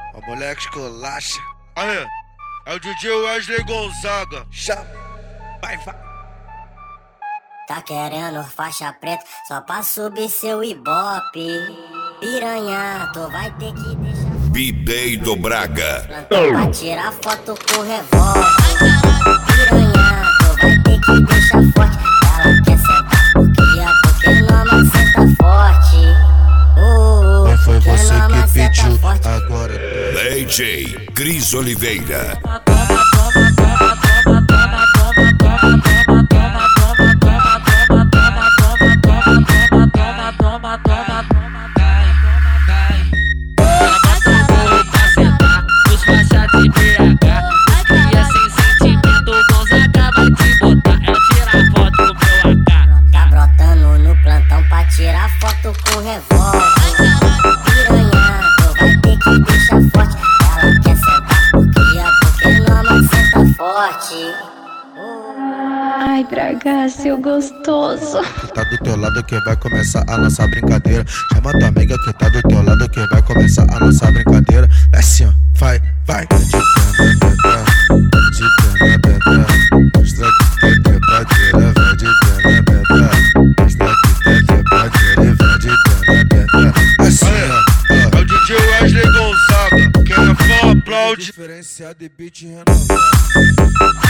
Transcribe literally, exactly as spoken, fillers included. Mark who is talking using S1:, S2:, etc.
S1: O moleque esculacha.
S2: Aí, é o D J Wesley Gonzaga.
S1: Chama, vai, vai.
S3: Tá querendo faixa preta só pra subir seu ibope. Piranha, tu vai ter que deixar
S4: B-Day do Braga.
S3: plantão pra tirar foto com revólver. Piranha, tu vai ter que deixar forte. Ela quer sentar porque a Pokénoma senta forte. Uh,
S1: Não foi você
S3: Pokénoma
S1: que
S3: senta
S1: pediu,
S3: forte.
S1: agora
S4: D J Cris Oliveira.
S3: Tá brotando no plantão pra tirar foto com revólver. Piranha, tu vai ter que deixar forte. Ela quer sentar porque a Pokénoma senta forte.
S5: Ai, Braga, seu gostoso.
S1: que tá do teu lado que vai começar a nossa brincadeira. Chama tua amiga que tá do teu lado que vai começar a nossa brincadeira. É assim, ó, vai, vai. De perna, bebê, mostra que tem trepadeira. Vai de perna, bebê, mostra que tem trepadeira. E vai de perna, bebê. Assim, ó,
S2: É o D J Wesley Gonzaga. Quem é fã aplaude.
S1: diferenciado e beat renovado.